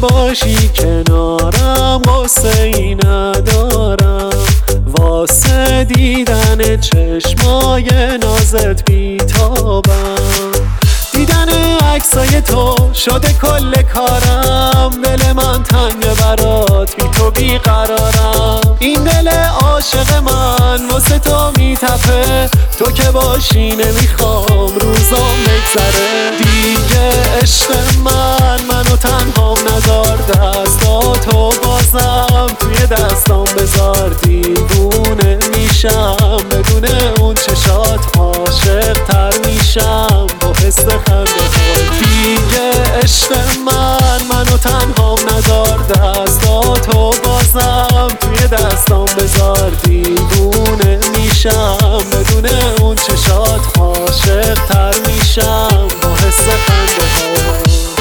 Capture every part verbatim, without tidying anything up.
باشی کنارم قصه ای ندارم، واسه دیدن چشمای نازت بیتابم. دیدن عکسای تو شده کل کارم، دل من تنگ برات بی تو بیقرارم. این دل عاشق من واسه تو میتپه، تو که باشی نمیخوام روزام بگذره. دیگه عشق من منو تنها نذار، دستاتو بازم توی دستام بذار. دیوونه میشم بدون اون چشات، عاشق تر میشم با حس خنده ها. دیگه عشق من منو تنها نذار، دستاتو بازم توی دستام بذار. دیوونه میشم بدون اون چشات، عاشق تر میشم با حس خنده ها.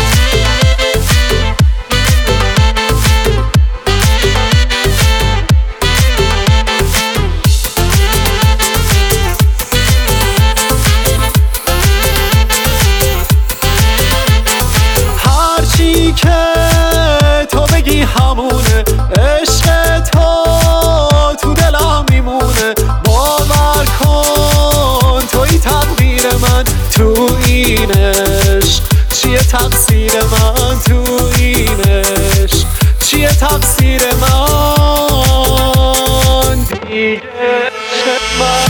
هرچی که تو بگی همونه، عشق تو تو دلم میمونه. باور کن توی تقدیر من، تو این عشق چیه تقصیر من؟ تو این عشق چیه تقصیر من؟ دیگه عشق من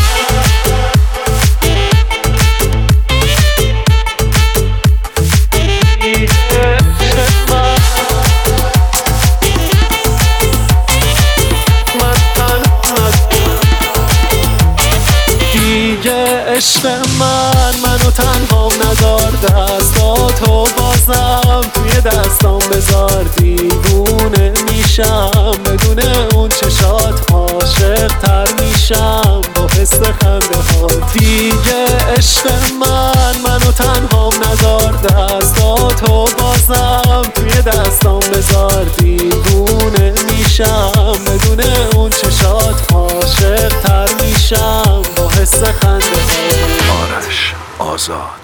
عشق من منو تنها نذار، دستاتو بازم توی دستام بذار. دیوونه میشم بدون اون چشات، عاشق تر میشم با حس خنده ها. دیگه عشق من منو تنها نذار، دستاتو بازم توی دستام بذار. دیوونه میشم بدون اون چشات، عاشق تر میشم با حس خنده ها. آرش آزاد.